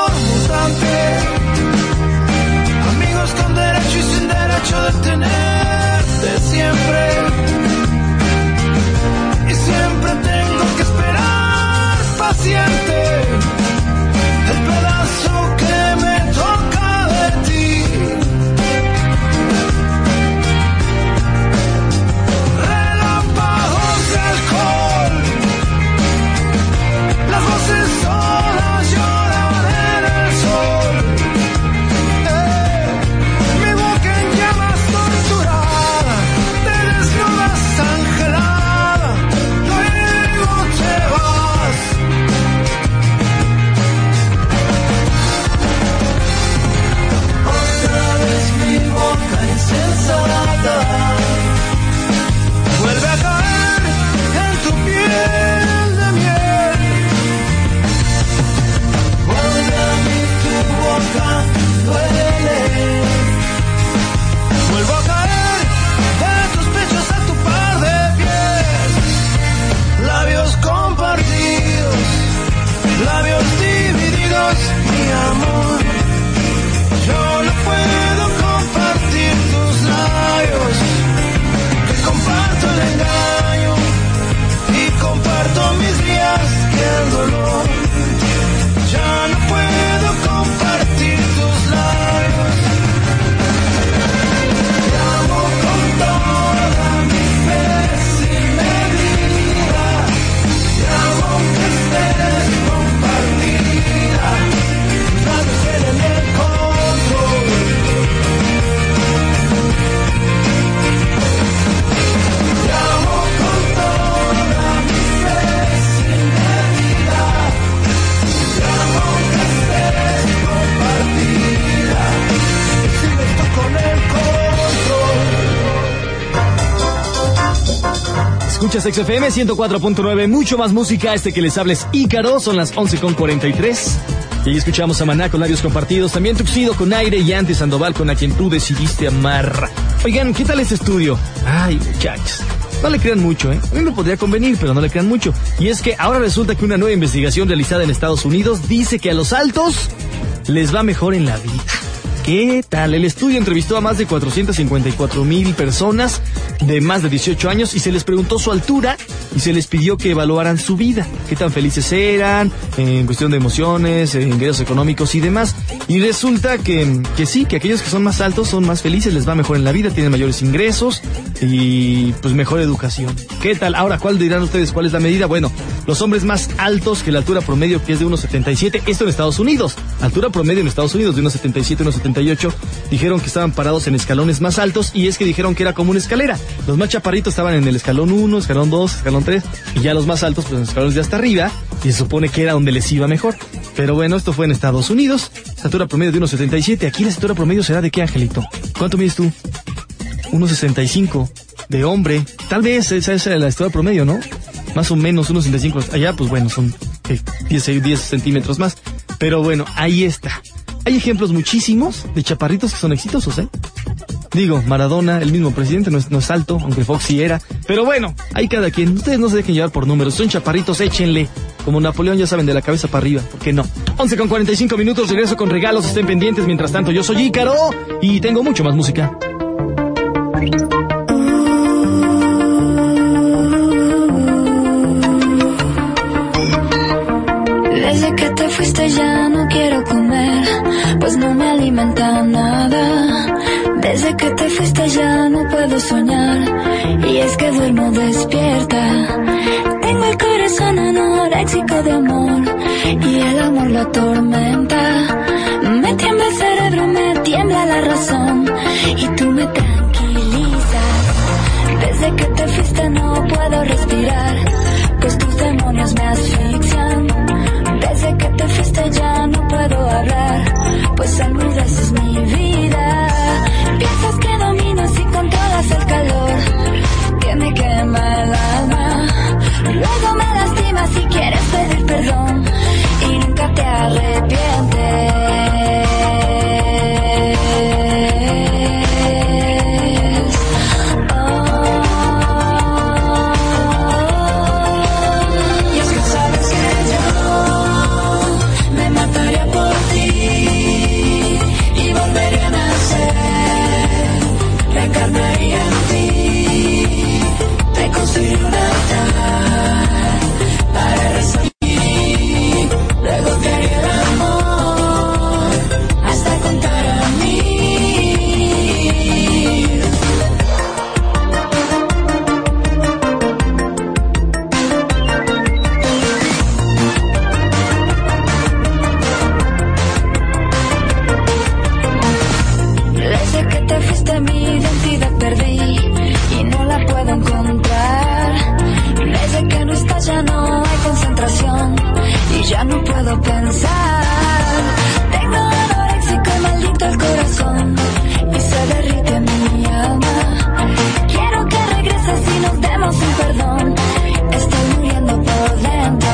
Amigos con derecho y sin derecho de tenerte siempre. Y siempre tengo que esperar paciente el pedazo que me toca de ti. Relámpagos de alcohol, las voces solas lloran. días, mi amor. Yo no puedo compartir tus labios, que comparto el engaño y comparto mis días que el dolor. Ya no puedo compartir tus labios. Te amo con toda mi fe sin medida. Te amo que estés compartida. Nadie tiene el control. Te amo con toda mi fe sin medida. Te amo que estés compartida. Sigues tú con el control. Escuchas XFM 104.9, mucho más música. Que les hables Ícaro, son las 11:43. Y ahí escuchamos a Maná con Labios Compartidos, también Tuxedo con Aire y antes Sandoval con A Quien Tú Decidiste Amar. Oigan, ¿qué tal este estudio? Ay, muchachos, no le crean mucho, ¿eh? A mí me podría convenir, pero no le crean mucho. Y es que ahora resulta que una nueva investigación realizada en Estados Unidos dice que a los altos les va mejor en la vida. ¿Qué tal? El estudio entrevistó a más de 454,000 personas de más de 18 años y se les preguntó su altura y se les pidió que evaluaran su vida, qué tan felices eran, en cuestión de emociones, ingresos económicos y demás. Y resulta que sí, que aquellos que son más altos son más felices, les va mejor en la vida, tienen mayores ingresos y pues mejor educación. ¿Qué tal? Ahora, ¿cuál dirán ustedes? ¿Cuál es la medida? Bueno, los hombres más altos que la altura promedio, que es de 1,77, esto en Estados Unidos, altura promedio en Estados Unidos de 1,77, 1,78, dijeron que estaban parados en escalones más altos y es que dijeron que era como una escalera. Los más chaparritos estaban en el escalón 1, escalón 2, escalón 3 y ya los más altos pues en escalones de hasta arriba y se supone que era donde les iba mejor. Pero bueno, esto fue en Estados Unidos, altura promedio de 1,77. Aquí la altura promedio será ¿de qué, Angelito? ¿Cuánto mides tú? 1,65 de hombre. Tal vez esa es la altura promedio, ¿no? Más o menos 1,65. Allá pues bueno, son 10 centímetros más. Pero bueno, ahí está. Hay ejemplos muchísimos de chaparritos que son exitosos, ¿eh? Digo, Maradona, el mismo presidente, no es alto, aunque Fox sí era. Pero bueno, hay cada quien. Ustedes no se dejen llevar por números. Son chaparritos, échenle. Como Napoleón, ya saben, de la cabeza para arriba. ¿Por qué no? 11:45 minutos, regreso con regalos. Estén pendientes. Mientras tanto, yo soy Ícaro y tengo mucho más música. Desde que te fuiste ya no quiero comer, pues no me alimenta nada. Desde que te fuiste ya no puedo soñar, y es que duermo despierta. Tengo el corazón anoréxico de amor, y el amor lo atormenta. Me tiembla el cerebro, me tiembla la razón, y tú me tranquilizas. Desde que te fuiste no puedo respirar, pues tus demonios me asfixian. Desde que te fuiste ya no puedo hablar, pues enmudeces mi vida. Piensas que dominas y controlas el calor que me quema el alma. Luego me lastimas y quieres pedir perdón y nunca te arrepientes. Reencarnaría en ti, te construiré un altar para rezar, luego te haré el amor hasta contar a mí. Desde que te fuiste mi identidad perdí y no la puedo encontrar. Desde que no estás ya no hay concentración y ya no puedo pensar. Tengo anoréxico y maldito el corazón y se derrite mi alma. Quiero que regreses y nos demos un perdón. Estoy muriendo por dentro.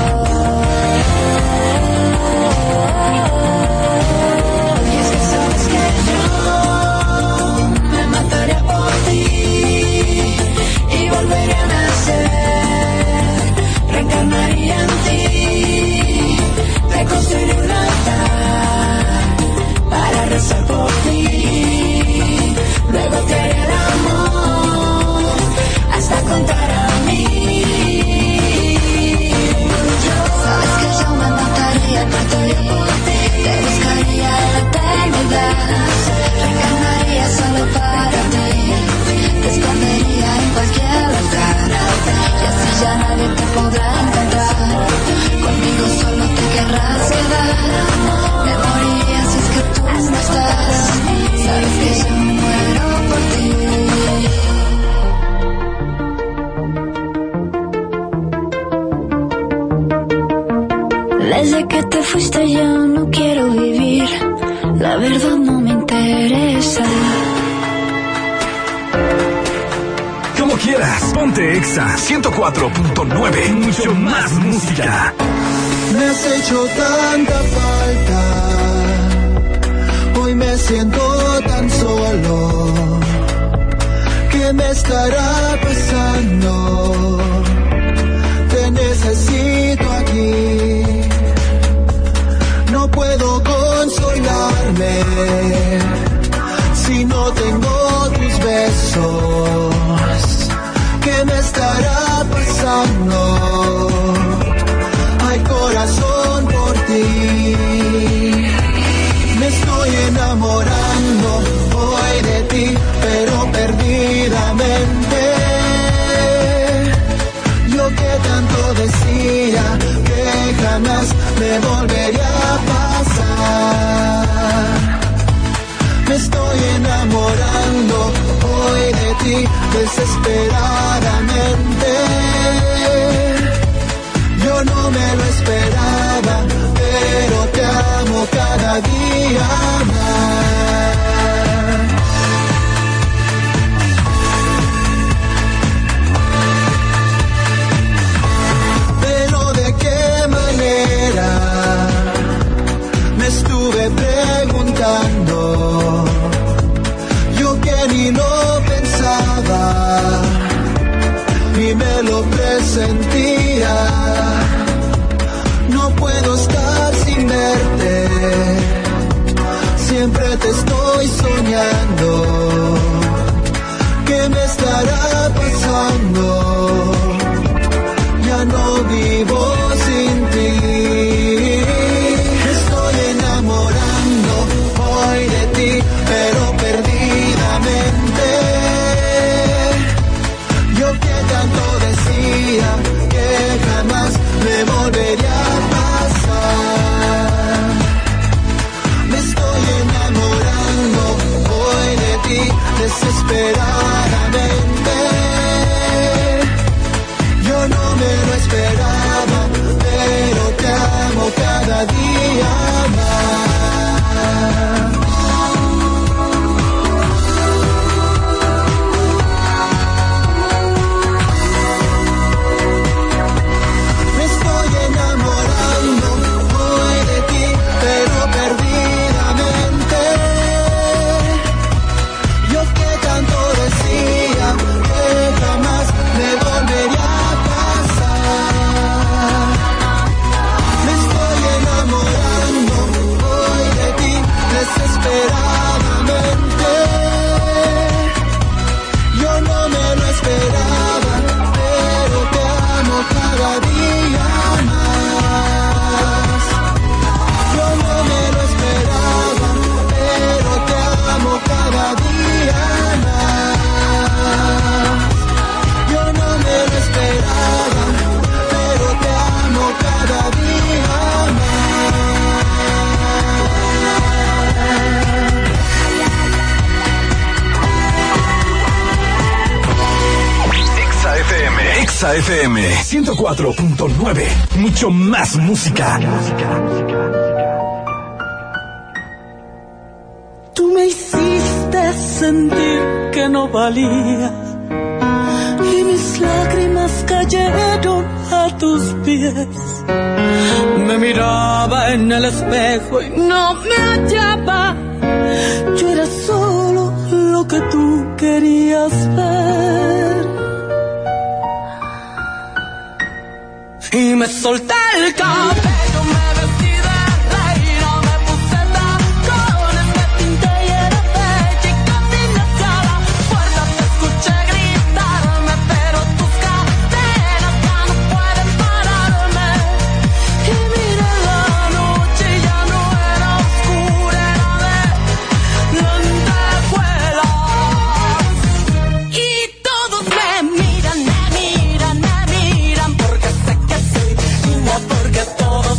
Y es que sabes que yo me mataría por ti y volvería a nacer. Reencarnaría en ti, te construiré una Desde que te fuiste ya no quiero vivir. La verdad no me interesa. Como quieras, ponte Exa 104.9. Mucho más música. Me has hecho tanta falta. Hoy me siento tan solo. ¿Qué me estará pasando? Te necesito aquí. No puedo consolarme si no tengo tus besos. ¿Qué me estará pasando? Hay corazón por ti. Me estoy enamorando hoy de ti, pero perdidamente. Yo que tanto decía que jamás me volvería a pasar. Me estoy enamorando hoy de ti desesperadamente. Yo no me lo esperaba, pero te amo cada día más. Pero de qué manera me estuve preguntando. Yo que ni lo pensaba, ni me lo presentía. No puedo estar sin verte, siempre te estoy soñando. ¿Qué me estará pasando? Ya no vivo sin ti. Me estoy enamorando hoy de ti, pero perdidamente. Yo que tanto decía que jamás me volvería a pasar. Me estoy enamorando hoy de ti desesperadamente. Yo no me lo esperaba, pero te amo cada día más. Me estoy enamorando hoy de ti, pero perdidamente. Yo que tanto decía que jamás me volvería a pasar. Me estoy enamorando hoy de ti desesperadamente. Yo no me lo esperaba, pero te amo cada día más. Yo no me lo esperaba, pero te amo cada día más. Yo no me lo esperaba, pero te amo cada día más. Exa FM 104.9. Mucho más música. Tú me hiciste sentir que no valía y mis lágrimas cayeron a tus pies. Me miraba en el espejo y no me hallaba. Yo era solo lo que tú querías ver. Y me solté el cabello, me vestí de reina, me puse tacones, me pinté y era bella y caminé hacia la puerta. Te escuché gritarme, pero tus cadenas ya no pueden pararme. Y miré la noche y ya no era oscura, era de lentejuelas. Y todos me miran, porque sé que soy linda, porque todos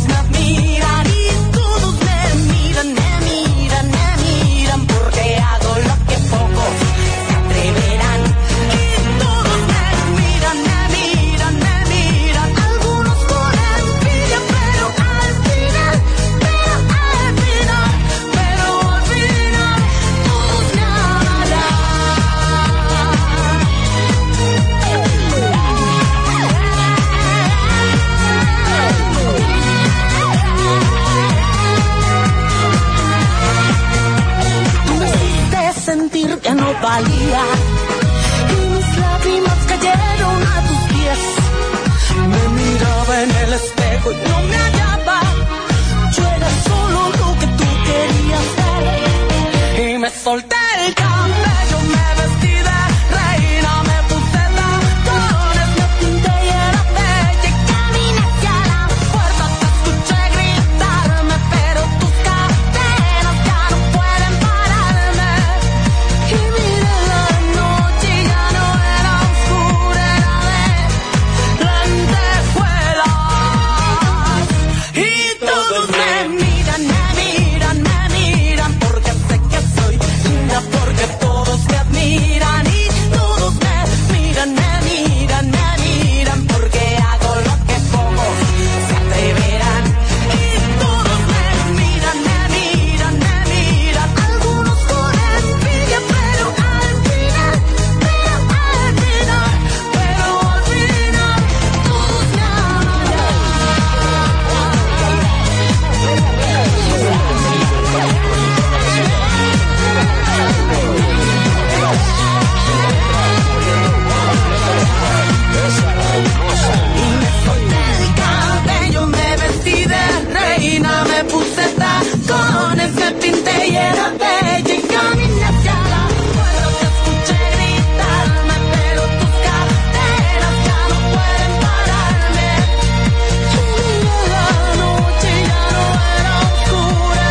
valía. Y mis lágrimas cayeron a tus pies. Me miraba en el espejo y no me hallaba. Yo era solo lo que tú querías ser. Y me solté el cabello, me vestí de reina, me puse tacones, me pinté y era bella. Y caminé hacia la puerta, te escuché gritarme, pero tus cadenas ya no pueden pararme. Y miré la noche y ya no era oscura, era de lentejuelas. Y todos me miran, porque sé que soy linda, porque todos me admiran. Y todos me miran, porque hago lo que pocos se atreverán. Y todos me miran, algunos con envidia, pero al final, todos me cabello, me vestí de reina, me puse tacones, me pinté y era bella. Y caminé hacia la puerta, te escuché gritarme, pero tus cadenas ya no pueden pararme. Y miré la noche y ya no era oscura,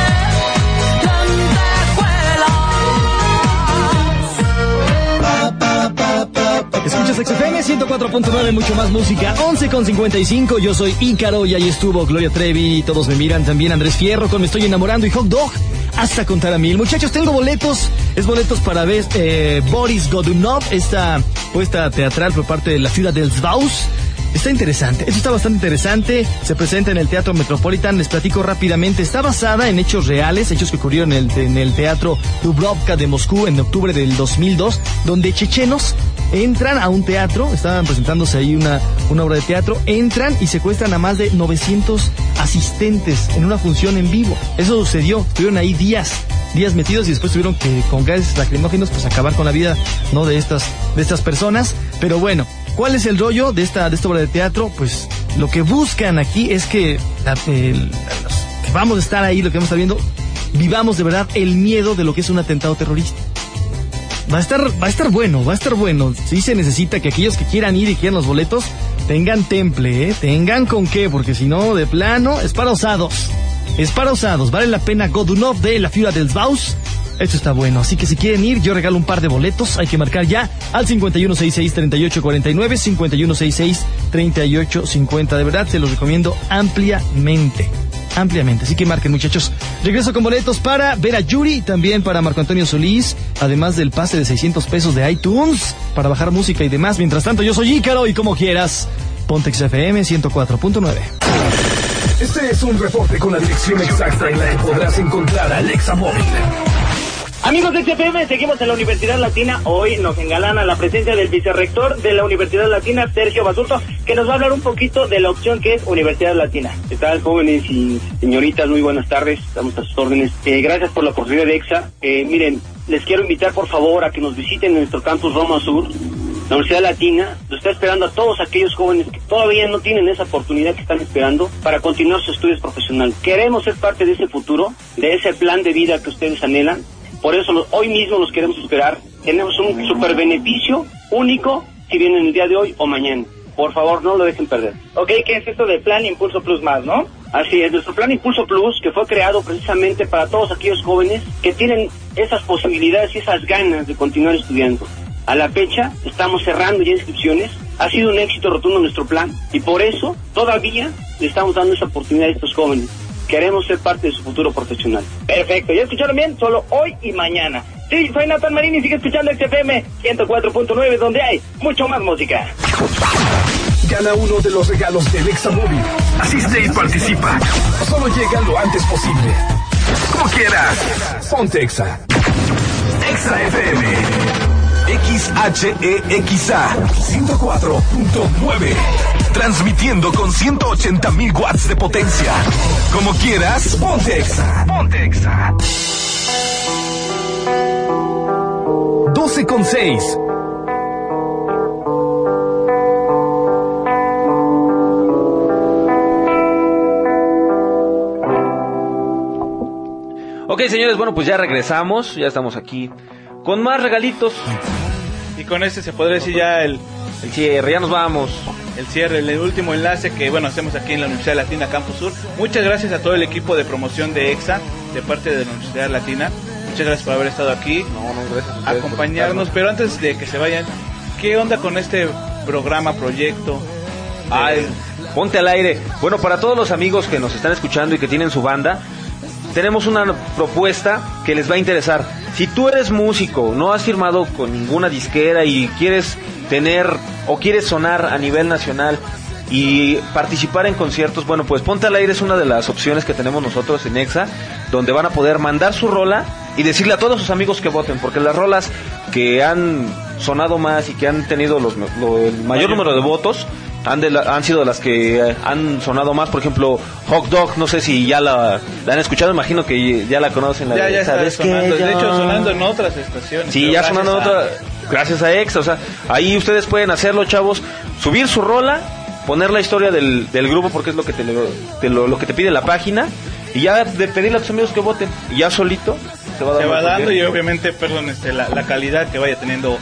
era de lentejuelas. Escuchas XFM 104.9, mucho más música, 11:55. Yo soy Ícaro y ahí estuvo Gloria Trevi. Todos me miran, también Andrés Fierro con Me Estoy Enamorando y Hot Dog hasta contar a 1000. Muchachos, tengo boletos. Es boletos para ver Boris Godunov, esta puesta teatral por parte de la ciudad del Svaus. Está interesante, esto está bastante interesante. Se presenta en el Teatro Metropolitan. Les platico rápidamente. Está basada en hechos reales, hechos que ocurrieron en el Teatro Dubrovka de Moscú en octubre del 2002, donde chechenos entran a un teatro. Estaban presentándose ahí una obra de teatro. Entran y secuestran a más de 900 asistentes en una función en vivo. Eso sucedió, estuvieron ahí días metidos y después tuvieron que, con gases lacrimógenos, pues acabar con la vida, ¿no?, de estas personas. Pero bueno, ¿cuál es el rollo de esta obra de teatro? Pues lo que buscan aquí es que los que vamos a estar ahí, lo que vamos a estar viendo, vivamos de verdad el miedo de lo que es un atentado terrorista. Va a estar bueno. Sí se necesita que aquellos que quieran ir y quieran los boletos tengan temple, tengan con qué, porque si no, de plano, es para osados. Vale la pena. Godunov de la ciudad del Svaus. Esto está bueno, así que si quieren ir, yo regalo un par de boletos. Hay que marcar ya al 5166-3849, 5166-3850. De verdad, se los recomiendo ampliamente. Así que marquen, muchachos. Regreso con boletos para ver a Yuri, también para Marco Antonio Solís, además del pase de 600 pesos de iTunes para bajar música y demás. Mientras tanto, yo soy Ícaro y como quieras, ponte XFM 104.9. Este es un reporte con la dirección exacta en la que podrás encontrar a Alexa Móvil. Amigos de XFM, seguimos en la Universidad Latina. Hoy nos engalana la presencia del vicerrector de la Universidad Latina, Sergio Basurto, que nos va a hablar un poquito de la opción que es Universidad Latina. ¿Qué tal, jóvenes y señoritas? Muy buenas tardes, estamos a sus órdenes. Gracias por la oportunidad de EXA. Miren, les quiero invitar por favor a que nos visiten en nuestro campus Roma Sur. La Universidad Latina lo está esperando a todos aquellos jóvenes que todavía no tienen esa oportunidad que están esperando para continuar sus estudios profesionales. Queremos ser parte de ese futuro, de ese plan de vida que ustedes anhelan. Por eso hoy mismo los queremos esperar. Tenemos un super beneficio único si vienen el día de hoy o mañana. Por favor, no lo dejen perder. Ok, ¿qué es esto de Plan Impulso Plus más, no? Así es, nuestro Plan Impulso Plus, que fue creado precisamente para todos aquellos jóvenes que tienen esas posibilidades y esas ganas de continuar estudiando. A la fecha, estamos cerrando ya inscripciones. Ha sido un éxito rotundo nuestro plan y por eso todavía le estamos dando esa oportunidad a estos jóvenes. Queremos ser parte de su futuro profesional. Perfecto, ya escucharon bien, solo hoy y mañana. Sí, soy Nathan Marín y sigue escuchando XFM 104.9, donde hay mucho más música. Gana uno de los regalos del Alexa Móvil. Asiste y participa. Solo llega lo antes posible. Como quieras. Ponte Exa. Exa FM. XHEXA 104.9. Transmitiendo con 180,000 watts de potencia. Como quieras, ponte Exa. Ponte Exa. 12:06. Ok, señores, bueno, pues ya regresamos, ya estamos aquí con más regalitos. Y con este se podría decir ya el cierre, ya nos vamos. El cierre, el último enlace que, bueno, hacemos aquí en la Universidad Latina Campus Sur. Muchas gracias a todo el equipo de promoción de EXA, de parte de la Universidad Latina. Muchas gracias por haber estado aquí, gracias a ustedes acompañarnos. Pero antes de que se vayan, ¿qué onda con este programa, proyecto? Ponte al aire. Bueno, para todos los amigos que nos están escuchando y que tienen su banda, tenemos una propuesta que les va a interesar. Si tú eres músico, no has firmado con ninguna disquera y quieres tener o quieres sonar a nivel nacional y participar en conciertos, bueno, pues Ponte al Aire es una de las opciones que tenemos nosotros en EXA, donde van a poder mandar su rola y decirle a todos sus amigos que voten, porque las rolas que han sonado más y que han tenido el mayor número de votos han sido las que han sonado más. Por ejemplo, Hot Dog, no sé si ya la han escuchado, imagino que ya la conocen. Ya está sonando, de hecho sonando en otras estaciones. Sí, ya sonando en otras, gracias a EXA. O sea, ahí ustedes pueden hacerlo, chavos, subir su rola, poner la historia del grupo, porque es lo que lo que te pide la página, y ya de pedirle a tus amigos que voten, y ya solito se va dando y obviamente, la calidad que vaya teniendo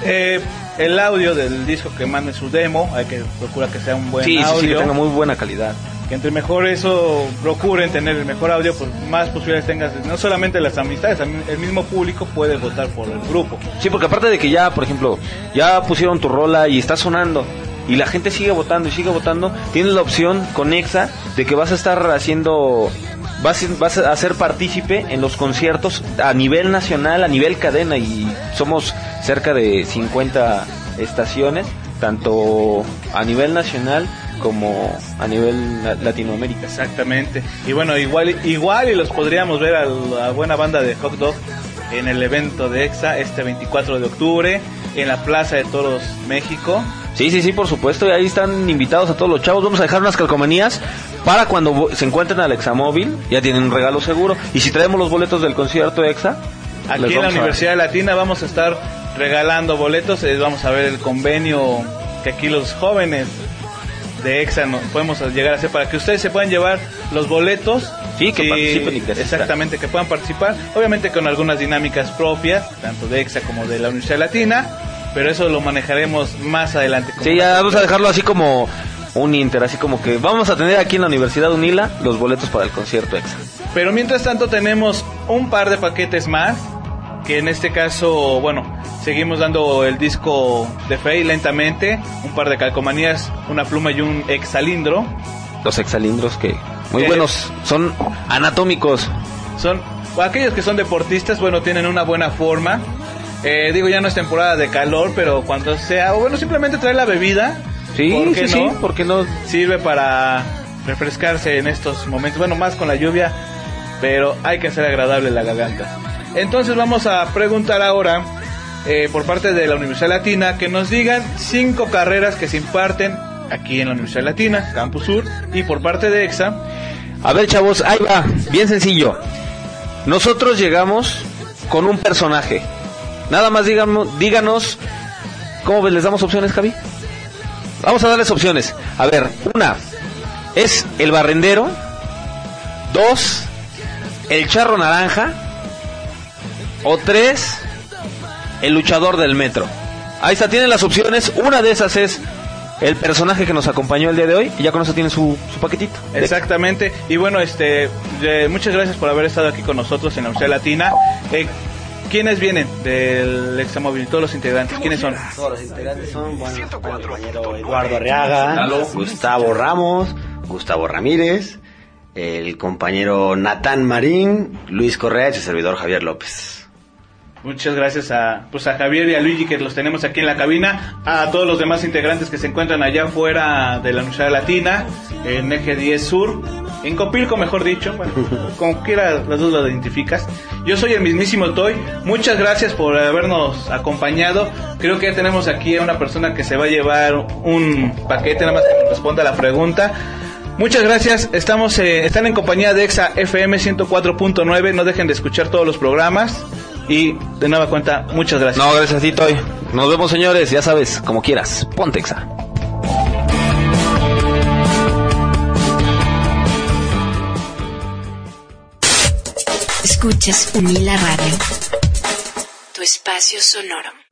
el audio del disco que mande su demo. Hay que procurar que sea un buen audio. Sí, que tenga muy buena calidad. Que entre mejor eso procuren tener el mejor audio, pues más posibilidades tengas, no solamente las amistades, el mismo público puede votar por el grupo. Sí, porque aparte de que ya, por ejemplo, ya pusieron tu rola y está sonando y la gente sigue votando y sigue votando, tienes la opción con EXA de que vas a estar haciendo, vas a ser partícipe en los conciertos a nivel nacional, a nivel cadena, y somos cerca de 50 estaciones, tanto a nivel nacional como a nivel Latinoamérica. Exactamente. Y bueno, igual y los podríamos ver a la buena banda de Hot Dog en el evento de EXA este 24 de octubre en la Plaza de Toros, México. Sí, por supuesto, y ahí están invitados a todos los chavos. Vamos a dejar unas calcomanías para cuando se encuentren al Examóvil, ya tienen un regalo seguro. Y si traemos los boletos del concierto EXA, aquí en la Universidad Latina vamos a estar regalando boletos. Vamos a ver el convenio que aquí los jóvenes de EXA podemos llegar a hacer para que ustedes se puedan llevar los boletos. Sí, que participen y que exactamente, que puedan participar, obviamente con algunas dinámicas propias, tanto de EXA como de la Universidad Latina, pero eso lo manejaremos más adelante. Sí, ya vamos a dejarlo así como un inter, así como que vamos a tener aquí en la Universidad UNILA los boletos para el concierto EXA. Pero mientras tanto tenemos un par de paquetes más, que en este caso, bueno, seguimos dando el disco de Fey lentamente, un par de calcomanías, una pluma y un hexalindro. Los hexalindros que muy buenos, son anatómicos. Son aquellos que son deportistas, bueno, tienen una buena forma. Ya no es temporada de calor, pero cuando sea, o bueno, simplemente traer la bebida. Sí, ¿por qué no? Sirve para refrescarse en estos momentos, bueno, más con la lluvia, pero hay que hacer agradable la garganta. Entonces vamos a preguntar ahora, por parte de la Universidad Latina, que nos digan 5 carreras que se imparten aquí en la Universidad Latina, Campus Sur, y por parte de EXA. A ver, chavos, ahí va, bien sencillo. Nosotros llegamos con un personaje. Nada más díganos, ¿cómo ves? ¿Les damos opciones, Javi? Vamos a darles opciones. A ver, 1 es el barrendero, 2 el charro naranja, o 3 el luchador del metro. Ahí está, tienen las opciones. Una de esas es el personaje que nos acompañó el día de hoy, y ya con eso tiene su paquetito. Exactamente. Y bueno, muchas gracias por haber estado aquí con nosotros en la Universidad Latina. ¿Quiénes vienen del Examóvil? Todos los integrantes, ¿quiénes son? Todos los integrantes son, bueno, el compañero Eduardo Arriaga, Gustavo Ramos, Gustavo Ramírez, el compañero Natán Marín, Luis Correa y su servidor Javier López. Muchas gracias a Javier y a Luigi, que los tenemos aquí en la cabina, a todos los demás integrantes que se encuentran allá afuera de la Universidad Latina, en Eje 10 Sur, en Copilco, mejor dicho, bueno, como quiera las dos lo identificas. Yo soy el mismísimo Toy, muchas gracias por habernos acompañado. Creo que ya tenemos aquí a una persona que se va a llevar un paquete, nada más que nos responda a la pregunta. Muchas gracias, están en compañía de EXA FM 104.9, no dejen de escuchar todos los programas. Y de nueva cuenta, muchas gracias. No, gracias a ti, Toy. Nos vemos, señores, ya sabes, como quieras. Ponte Exa. Escuchas Unila Radio, tu espacio sonoro.